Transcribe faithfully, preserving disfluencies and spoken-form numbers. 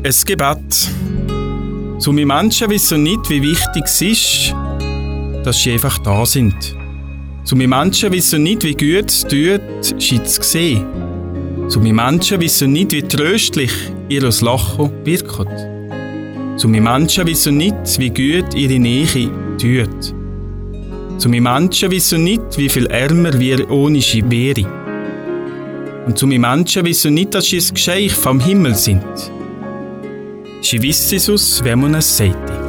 Es Gebet. Zu mir Menschen wissen nicht, wie wichtig es ist, dass sie einfach da sind. Zu mir Menschen wissen nicht, wie gut es tut, sie zu sehen. Zu mir Menschen wissen nicht, wie tröstlich ihr Lachen wirkt. Zu mir Menschen wissen nicht, wie gut ihre Nähe tut. Zu mir Menschen wissen nicht, wie viel ärmer wir ohne sie wären. Und zu mir Menschen wissen nicht, dass sie ein Geschenk vom Himmel sind. Sie wissen es aus, wenn man es sagt.